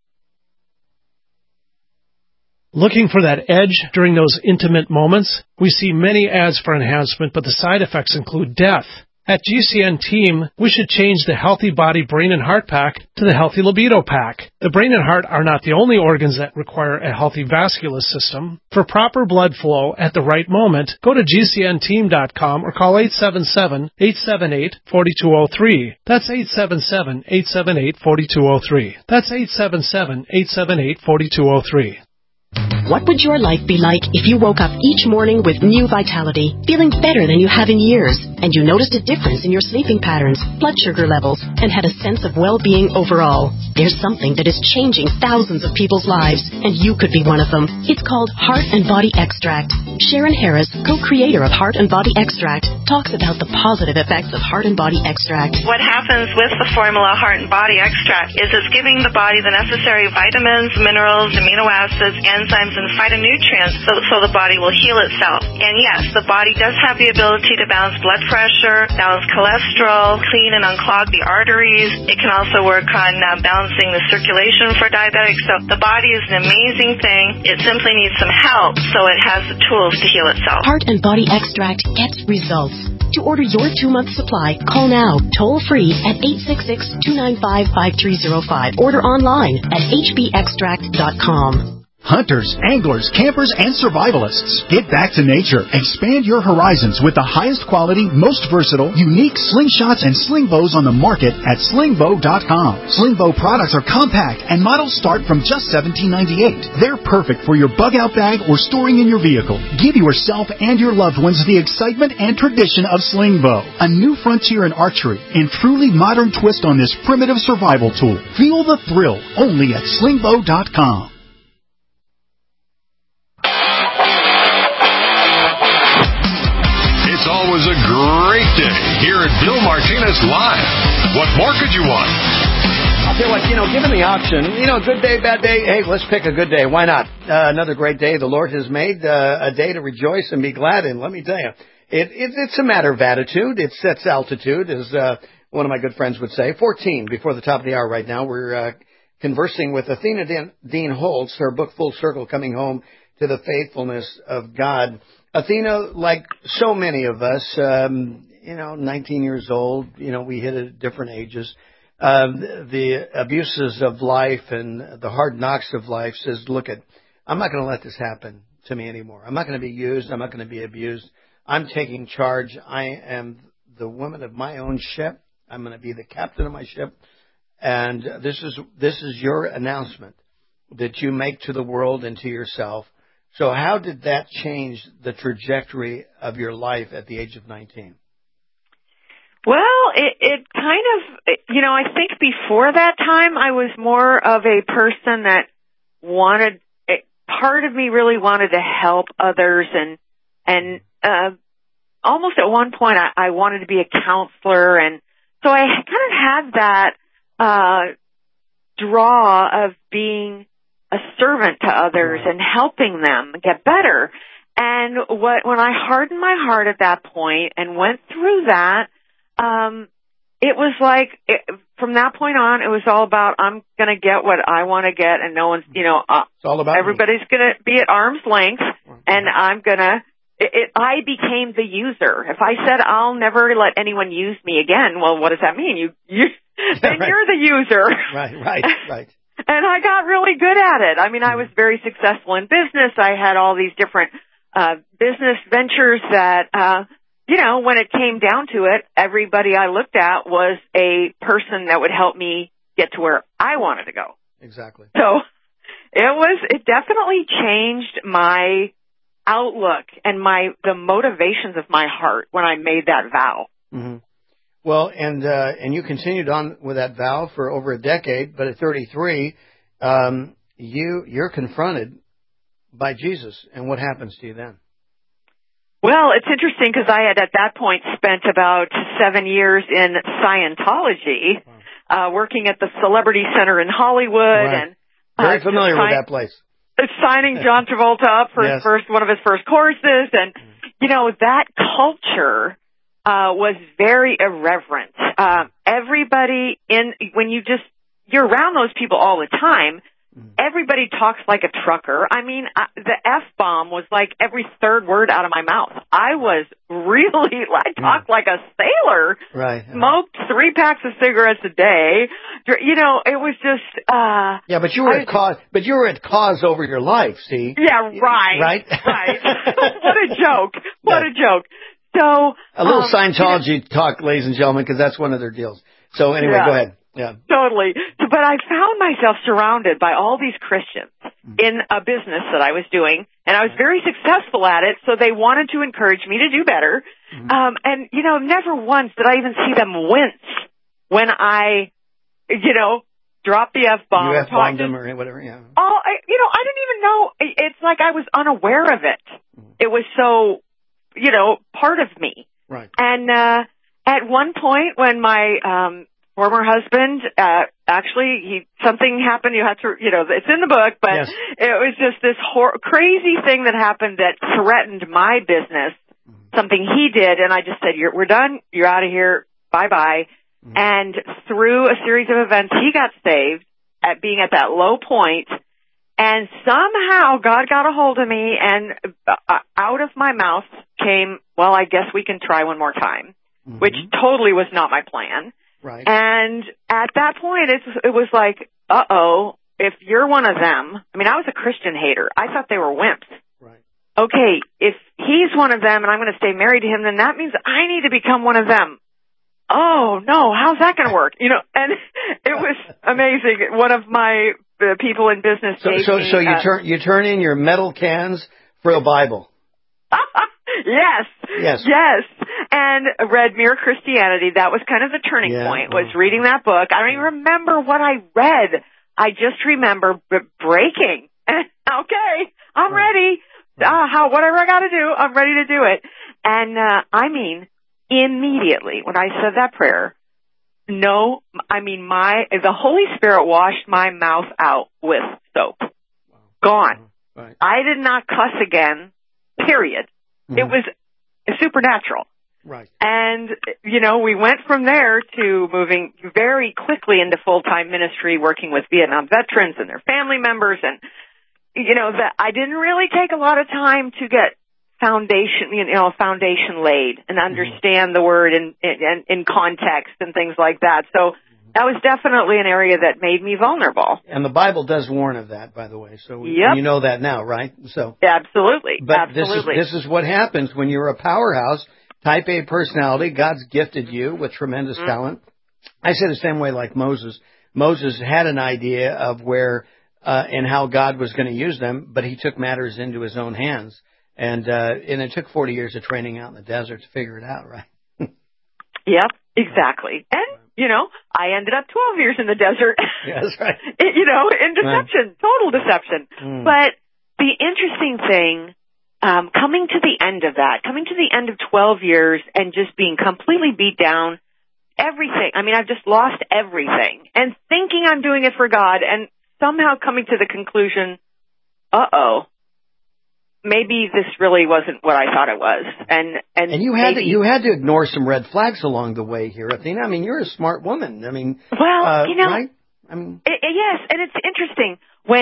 Looking for that edge during those intimate moments? We see many ads for enhancement, but the side effects include death. At GCN Team, we should change the Healthy Body, Brain, and Heart Pack to the Healthy Libido Pack. The brain and heart are not the only organs that require a healthy vascular system. For proper blood flow at the right moment, go to GCNteam.com or call 877-878-4203. That's 877-878-4203. That's 877-878-4203. What would your life be like if you woke up each morning with new vitality, feeling better than you have in years, and you noticed a difference in your sleeping patterns, blood sugar levels, and had a sense of well-being overall? There's something that is changing thousands of people's lives, and you could be one of them. It's called Heart and Body Extract. Sharon Harris, co-creator of Heart and Body Extract, talks about the positive effects of Heart and Body Extract. What happens with the formula Heart and Body Extract is it's giving the body the necessary vitamins, minerals, amino acids, enzymes, and phytonutrients so the body will heal itself. And yes, the body does have the ability to balance blood pressure, balance cholesterol, clean and unclog the arteries. It can also work on balancing the circulation for diabetics. So the body is an amazing thing. It simply needs some help so it has the tools to heal itself. Heart and Body Extract gets results. To order your 2-month supply, call now, toll-free at 866-295-5305. Order online at hbextract.com. Hunters, anglers, campers, and survivalists. Get back to nature. Expand your horizons with the highest quality, most versatile, unique slingshots and sling bows on the market at slingbow.com. Slingbow products are compact and models start from just $17.98. They're perfect for your bug-out bag or storing in your vehicle. Give yourself and your loved ones the excitement and tradition of Slingbow, a new frontier in archery and truly modern twist on this primitive survival tool. Feel the thrill only at slingbow.com. It's always a great day here at Bill Martinez Live. What more could you want? I'll tell you what, given the option, good day, bad day, hey, let's pick a good day. Why not? Another great day the Lord has made, a day to rejoice and be glad in. Let me tell you, it's a matter of attitude. It sets altitude, as one of my good friends would say. 14 before the top of the hour right now. We're conversing with Athena Dean Holtz, her book Full Circle, Coming Home to the Faithfulness of God. Athena, like so many of us, 19 years old, we hit at different ages. The abuses of life and the hard knocks of life says, I'm not going to let this happen to me anymore. I'm not going to be used. I'm not going to be abused. I'm taking charge. I am the woman of my own ship. I'm going to be the captain of my ship. And this is your announcement that you make to the world and to yourself. So how did that change the trajectory of your life at the age of 19? Well, it kind of, I think before that time I was more of a person that part of me really wanted to help others and almost at one point I wanted to be a counselor, and so I kind of had that draw of being a servant to others and helping them get better. And when I hardened my heart at that point and went through that, it was like, from that point on, it was all about, I'm going to get what I want to get, and no one's, it's all about everybody's going to be at arm's length, and I'm going to, I became the user. If I said, I'll never let anyone use me again, well, what does that mean? Then you're the user. Right. And I got really good at it. I mean, I was very successful in business. I had all these different business ventures that, when it came down to it, everybody I looked at was a person that would help me get to where I wanted to go. Exactly. So it definitely changed my outlook and the motivations of my heart when I made that vow. Mm-hmm. Well, and you continued on with that vow for over a decade, but at 33, you're confronted by Jesus, and what happens to you then? Well, it's interesting because I had at that point spent about 7 years in Scientology, working at the Celebrity Center in Hollywood, and very familiar with that place. Signing John Travolta up for one of his first courses, and that culture was very irreverent. Everybody when you're around those people all the time, everybody talks like a trucker. I mean, the F-bomb was like every third word out of my mouth. I talked like a sailor. Right. Smoked 3 packs of cigarettes a day. It was just, yeah, but you were at cause over your life, see? Yeah, right. Right? Right. What a joke. What a joke. So a little Scientology talk, ladies and gentlemen, because that's one of their deals. So anyway, go ahead. Yeah. Totally. But I found myself surrounded by all these Christians. in a business that I was doing, and I was very successful at it, so they wanted to encourage me to do better. And, never once did I even see them wince when I, dropped the F-bomb. You F-bombed them or whatever, yeah. I didn't even know. It's like I was unaware of it. It was so, part of me. Right. And at one point when my former husband, something happened. You have to, it's in the book, but yes. It was just this crazy thing that happened that threatened my business, something he did, and I just said, we're done, you're out of here, bye-bye. And through a series of events, he got saved at being at that low point, and somehow God got a hold of me, and out of my mouth came, well, I guess we can try one more time, which totally was not my plan. Right. And at that point, it was like, if you're one of them, I was a Christian hater. I thought they were wimps. Right. Okay, if he's one of them and I'm going to stay married to him, then that means I need to become one of them. Oh, no, how's that going to work? And it was amazing. One of my people in business gave me... So you turn in your metal cans for a Bible. Yes. And read Mere Christianity. That was kind of the turning point, was reading that book. I don't even remember what I read. I just remember breaking. Okay, I'm ready. Whatever I got to do, I'm ready to do it. And, immediately when I said that prayer, the Holy Spirit washed my mouth out with soap. Gone. Right. I did not cuss again, period. It was supernatural. Right. And, we went from there to moving very quickly into full-time ministry, working with Vietnam veterans and their family members. And, I didn't really take a lot of time to get foundation laid and understand the word in context and things like that. So that was definitely an area that made me vulnerable. And the Bible does warn of that, by the way. So you know that now, right? So absolutely. But this is what happens when you're a powerhouse, type A personality. God's gifted you with tremendous talent. I say the same way like Moses. Moses had an idea of where and how God was going to use them, but he took matters into his own hands. And it took 40 years of training out in the desert to figure it out, right? Yep, exactly. And, I ended up 12 years in the desert. Yeah, that's right. In deception, total deception. But the interesting thing, coming to the end of 12 years and just being completely beat down, everything. I've just lost everything. And thinking I'm doing it for God and somehow coming to the conclusion, maybe this really wasn't what I thought it was. And you had to ignore some red flags along the way here, Athena. You're a smart woman. Right? Yes, and it's interesting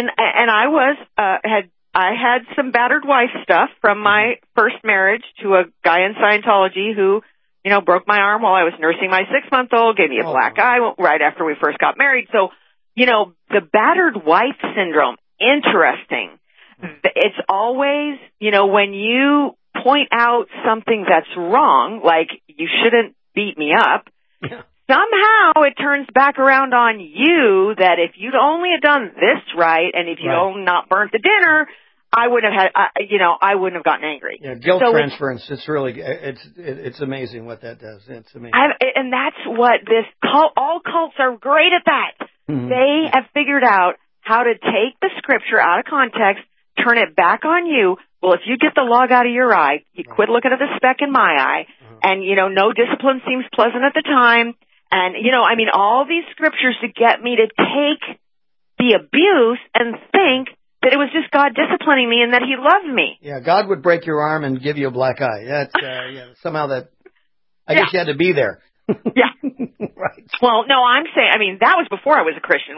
I had some battered wife stuff from my first marriage to a guy in Scientology who, broke my arm while I was nursing my 6-month-old, gave me a black eye right after we first got married. So, the battered wife syndrome, interesting. It's always, when you point out something that's wrong, like you shouldn't beat me up, somehow it turns back around on you that if you'd only have done this right and if you'd only not burnt the dinner, I wouldn't have gotten angry. Yeah, guilt transference. It's really, it's amazing what that does. It's amazing. And that's what all cults are great at that. They have figured out how to take the scripture out of context, turn it back on you. Well, if you get the log out of your eye, you quit looking at the speck in my eye, and, no discipline seems pleasant at the time. And, all these scriptures to get me to take the abuse and think that it was just God disciplining me and that he loved me. Yeah, God would break your arm and give you a black eye. That's, somehow that, I guess you had to be there. Yeah. Right. Well, no, I'm saying, that was before I was a Christian.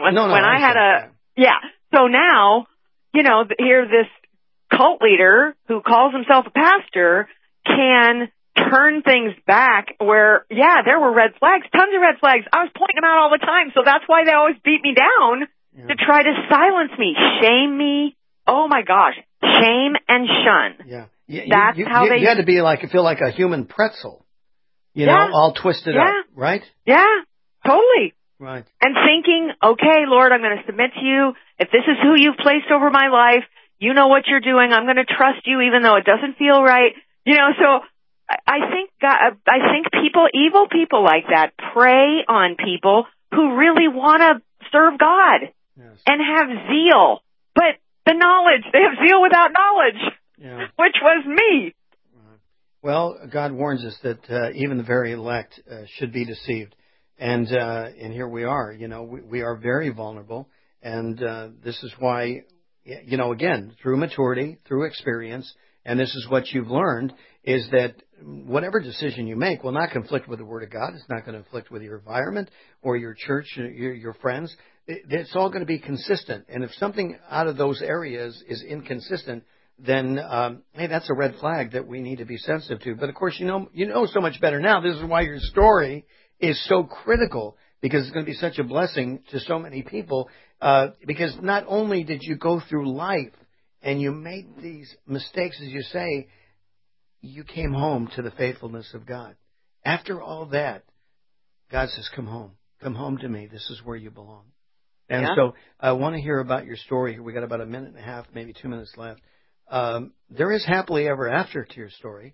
So now, here this cult leader who calls himself a pastor can turn things back where, there were red flags, tons of red flags. I was pointing them out all the time, so that's why they always beat me down to try to silence me, shame me. Oh my gosh, shame and shun. Yeah. You had to be feel like a human pretzel, all twisted up, right? Yeah, totally. Right. And thinking, okay, Lord, I'm going to submit to you. If this is who you've placed over my life, you know what you're doing. I'm going to trust you even though it doesn't feel right. So I think evil people like that prey on people who really want to serve God and have zeal. But they have zeal without knowledge, which was me. Well, God warns us that even the very elect should be deceived. And here we are. We are very vulnerable. And this is why, again, through maturity, through experience, and this is what you've learned, is that whatever decision you make will not conflict with the Word of God. It's not going to conflict with your environment or your church, your friends. It's all going to be consistent. And if something out of those areas is inconsistent, then, hey, that's a red flag that we need to be sensitive to. But, of course, you know so much better now. This is why your story is so critical, because it's going to be such a blessing to so many people. Because not only did you go through life and you made these mistakes, as you say, you came home to the faithfulness of God. After all that, God says, come home. Come home to me. This is where you belong. And so I want to hear about your story. We got about a minute and a half, maybe 2 minutes left. There is happily ever after to your story.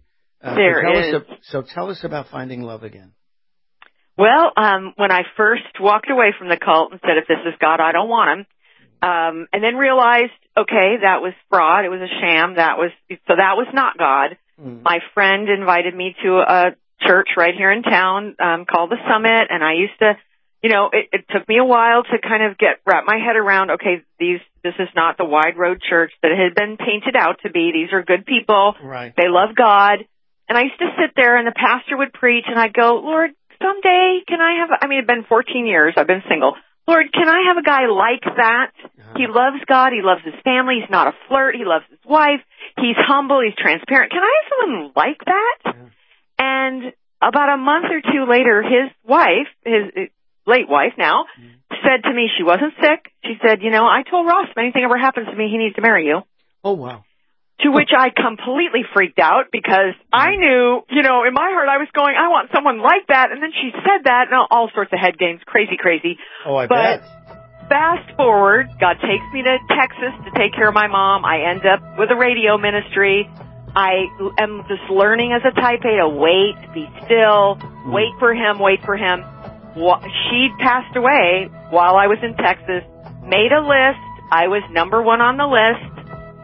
So tell us about finding love again. Well, when I first walked away from the cult and said, if this is God, I don't want him, and then realized, okay, that was fraud. It was a sham. That was not God. My friend invited me to a church right here in town called the Summit, and I used to, it took me a while to kind of wrap my head around, okay, this is not the Wide Road Church that it had been painted out to be. These are good people. Right. They love God. And I used to sit there, and the pastor would preach, and I'd go, Lord, someday, it'd been 14 years, I've been single. Lord, can I have a guy like that? He loves God, he loves his family, he's not a flirt, he loves his wife, he's humble, he's transparent. Can I have someone like that? And about a month or two later, his wife, his late wife now, said to me, she wasn't sick, she said, I told Ross, if anything ever happens to me, he needs to marry you. Oh, wow. To which I completely freaked out because I knew, in my heart I was going, I want someone like that. And then she said that, and all sorts of head games, crazy. Oh, I bet. Fast forward, God takes me to Texas to take care of my mom. I end up with a radio ministry. I am just learning as a type A to wait, be still, wait for him. She passed away while I was in Texas, made a list. I was number 1 on the list.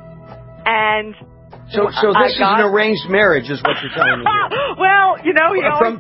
And so this is an arranged marriage, is what you're telling me here. Well, he always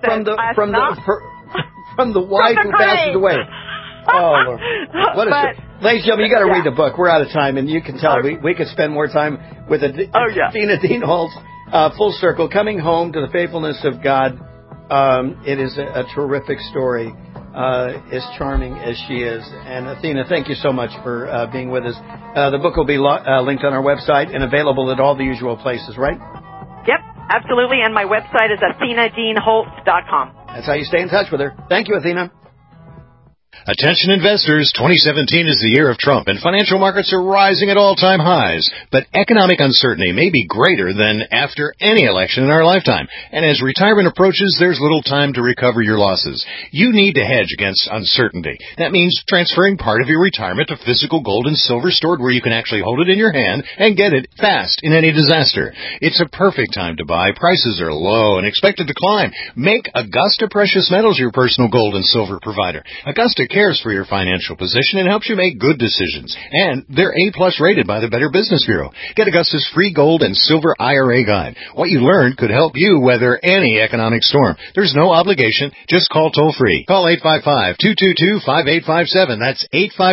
from the wife who passes away. Oh, Lord. Ladies and gentlemen, you got to read the book. We're out of time, and you can tell we could spend more time with Athena Dean Holtz. Full Circle, coming home to the faithfulness of God. It is a terrific story. As charming as she is. And Athena, thank you so much for being with us. The book will be linked on our website and available at all the usual places, right? Yep, absolutely. And my website is AthenaDeanHoltz.com. That's how you stay in touch with her. Thank you, Athena. Attention investors, 2017 is the year of Trump, and financial markets are rising at all-time highs. But economic uncertainty may be greater than after any election in our lifetime. And as retirement approaches, there's little time to recover your losses. You need to hedge against uncertainty. That means transferring part of your retirement to physical gold and silver stored where you can actually hold it in your hand and get it fast in any disaster. It's a perfect time to buy. Prices are low and expected to climb. Make Augusta Precious Metals your personal gold and silver provider. Augusta cares for your financial position and helps you make good decisions. And they're A+ rated by the Better Business Bureau. Get Augusta's free gold and silver IRA guide. What you learned could help you weather any economic storm. There's no obligation. Just call toll-free. Call 855-222-5857. That's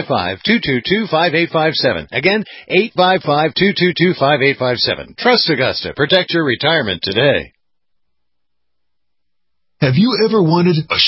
855-222-5857. Again, 855-222-5857. Trust Augusta. Protect your retirement today. Have you ever wanted a